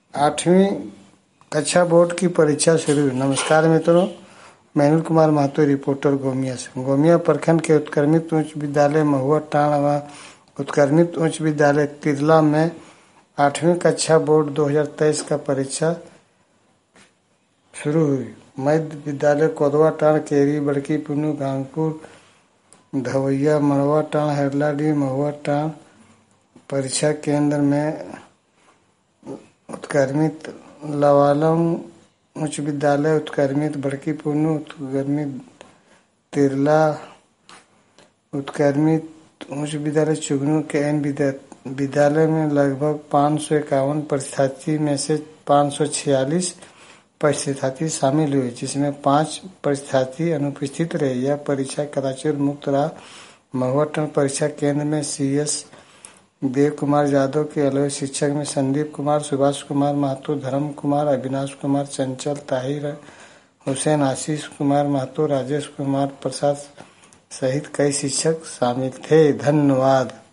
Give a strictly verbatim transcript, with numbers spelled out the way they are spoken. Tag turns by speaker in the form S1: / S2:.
S1: आठवीं कक्षा बोर्ड की परीक्षा शुरू हुई। नमस्कार मित्रों, मैनुल कुमार महतो, रिपोर्टर गोमिया से। गोमिया प्रखंड के उत्क्रमित उच्च विद्यालय महुआ टाण व उत्क्रमित उच्च विद्यालय तिरला में आठवीं कक्षा बोर्ड दो हज़ार तेईस का परीक्षा शुरू हुई। मध्य विद्यालय कोदवा टाण, केरी, बड़की पुन्नू, गांगपुर, धवैया, मड़वा टाण, हरलाडी, महुआ टाण। परीक्षा केंद्र में उत्क्रमित लवालम उच्च विद्यालय, उत्क्रमित बड़की पुन्नू, उत्क्रमित तिरला, उत्क्रमित उच्च विद्यालय चुगनू के एन विद्यालय में लगभग पाँच सौ इक्यावन परीक्षार्थी में से पाँच सौ छियालीस परीक्षार्थी शामिल हुए, जिसमें पाँच परीक्षार्थी अनुपस्थित रहे। यह परीक्षा कदाचार मुक्त रहा। महुआ टाण परीक्षा केंद्र में सी एस देव कुमार यादव के अलावा शिक्षक में संदीप कुमार, सुभाष कुमार महतो, धर्म कुमार, अविनाश कुमार, चंचल, ताहिर हुसैन, आशीष कुमार महतो, राजेश कुमार प्रसाद सहित कई शिक्षक शामिल थे। धन्यवाद।